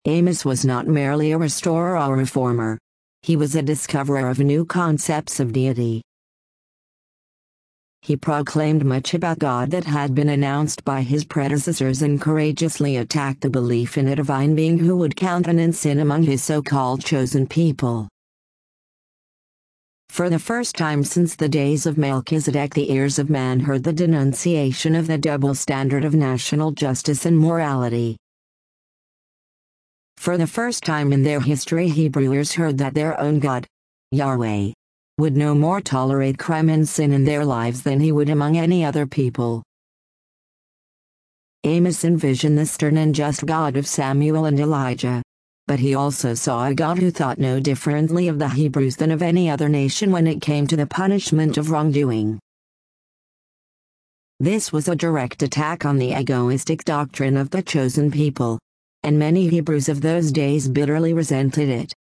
Amos was not merely a restorer or reformer. He was a discoverer of new concepts of deity. He proclaimed much about God that had been announced by his predecessors and courageously attacked the belief in a divine being who would countenance sin among his so-called chosen people. For the first time since the days of Melchizedek, the ears of man heard the denunciation of the double standard of national justice and morality. For the first time in their history, Hebrew ears heard that their own God, Yahweh, would no more tolerate crime and sin in their lives than he would among any other people. Amos envisioned the stern and just God of Samuel and Elijah. But he also saw a God who thought no differently of the Hebrews than of any other nation when it came to the punishment of wrongdoing. This was a direct attack on the egoistic doctrine of the chosen people, and many Hebrews of those days bitterly resented it.